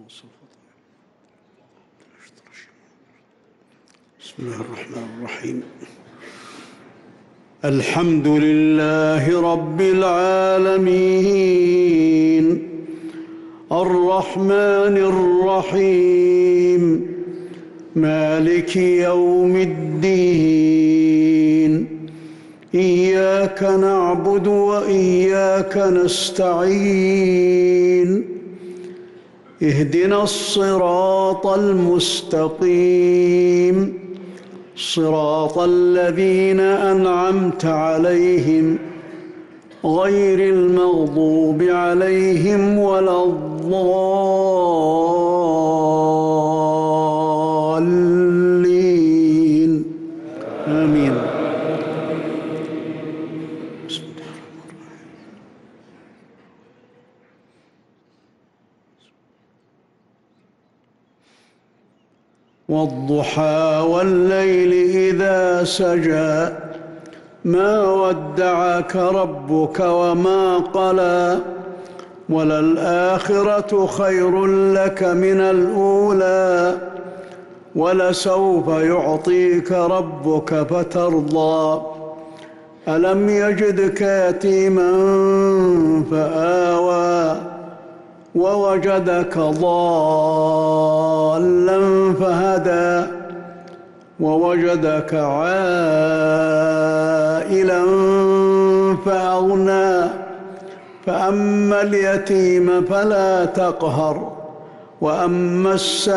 بسم الله الرحمن الرحيم. الحمد لله رب العالمين الرحمن الرحيم مالك يوم الدين إياك نعبد وإياك نستعين اهدنا الصراط المستقيم صراط الذين أنعمت عليهم غير المغضوب عليهم ولا الضالين آمين. والضحى والليل إذا سجى ما ودعك ربك وما قلى وللآخرة خير لك من الأولى ولسوف يعطيك ربك فترضى ألم يجدك يتيما فآوى ووجدك ضالا فهدى ووجدك عائلا فأغنى فأما اليتيم فلا تقهر وأما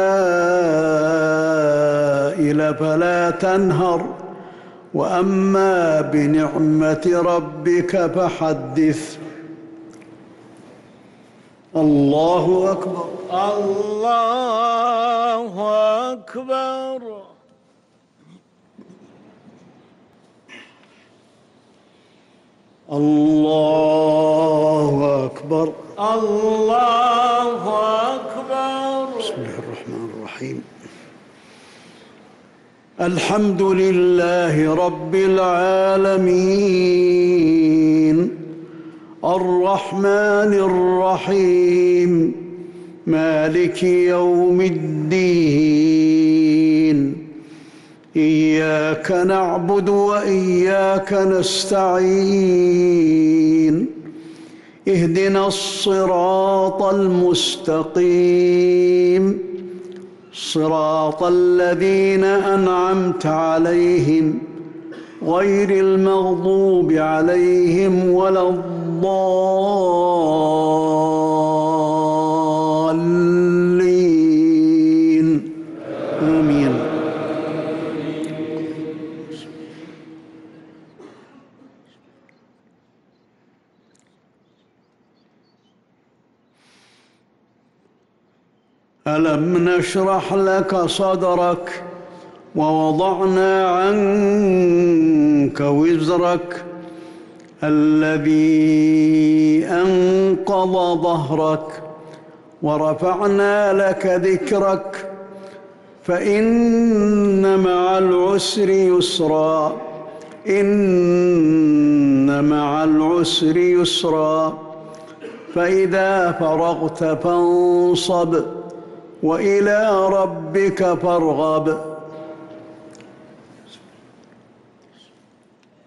السائل فلا تنهر وأما بنعمة ربك فحدث. الله أكبر. الله أكبر. الله أكبر. الله أكبر. بسم الله الرحمن الرحيم. الحمد لله رب العالمين الرحمن الرحيم مالك يوم الدين إياك نعبد وإياك نستعين اهدنا الصراط المستقيم صراط الذين أنعمت عليهم غير المغضوب عليهم ولا الضالين آمين. ألم نشرح لك صدرك ووضعنا عنك وزرك الذي أنقض ظهرك ورفعنا لك ذكرك فإن مع العسر يسرا إن مع العسر يسرا فإذا فرغت فانصب وإلى ربك فارغب